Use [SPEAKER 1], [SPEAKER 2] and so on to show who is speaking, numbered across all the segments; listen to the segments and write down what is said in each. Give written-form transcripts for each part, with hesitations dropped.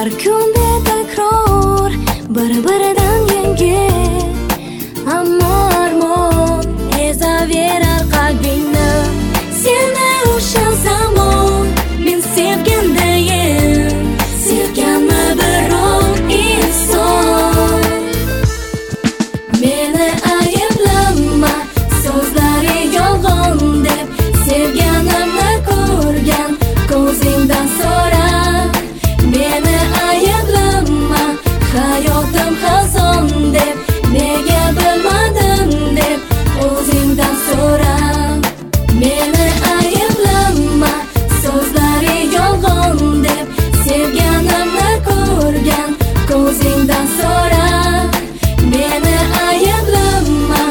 [SPEAKER 1] har kunda takror bir-biridan yangi, ammo armon ezaverar qalbingni. Seni o'sha zamon men sevgandayim, sevganmi biror inson. Meni ayblama, so'zlari yolg'on deb, sevganimni ko'rgan ko'zingdan so'ra. Meni ayblama, hayotim xazon deb, nega bilmadim deb o'zingdan so'ra. Meni ayblama, so'zlari yolg'on deb, sevganimni ko'rgan ko'zingdan so'ra. Meni ayblama,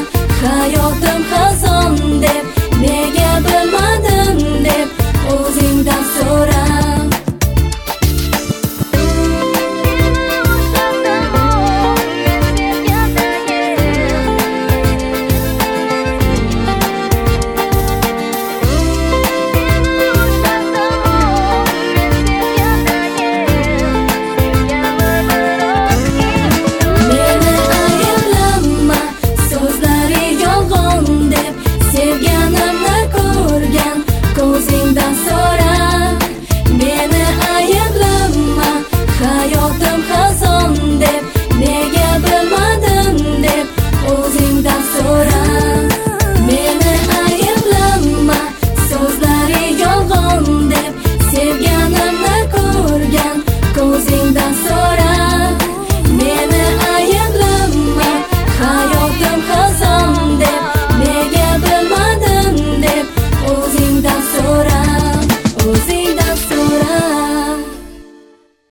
[SPEAKER 1] hayotim xazon deb, nega bilmadim deb o'zingdan so'ra.